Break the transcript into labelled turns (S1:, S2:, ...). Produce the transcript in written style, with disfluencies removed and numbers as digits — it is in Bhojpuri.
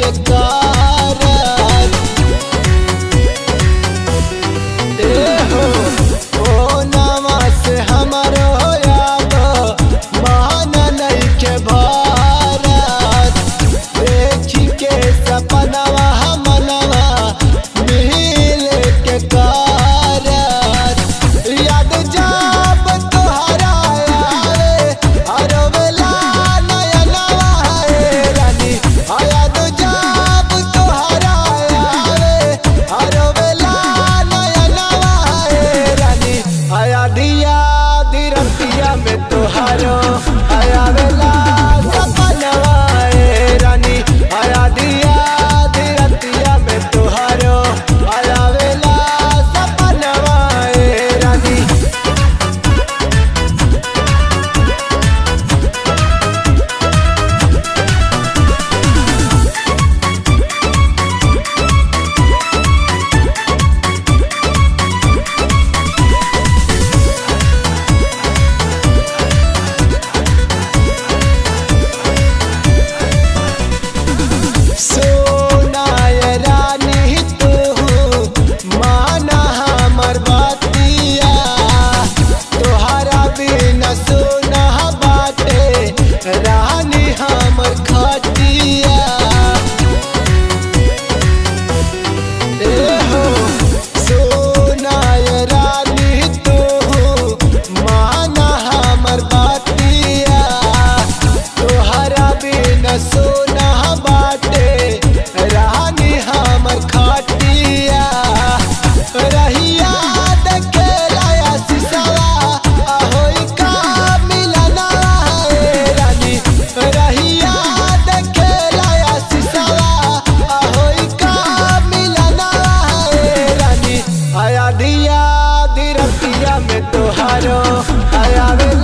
S1: के कारत हो ओ नामा से हमारो याद मान नहीं के भारत देखी के सपनवा मनवा मिल के कारत याद जब तोहरा आवे हर बेला नयनवा है रानी याद जब तोहरा आवे हर बेला नयनवा है रानी दिया धीरतिया में तोहारो आवेला सपनवा है रानी दिया धीरतिया में तोहारो आवेला सपनवा है रानी। सोनाय रानी तू माना हमर बातिया तोहरा बिना सोना बाटे रानी हमर खटिया हो सोनाय रानी तू माना हमर बातिया तोहरा बिना सोना बाटे रानी हमर खटिया रहिया देखेला सिसवा होई का मिलना है रानी रहिया देखेला सिसवा होई का मिलना है रानी दिया धीरतिया में तोहारो आवे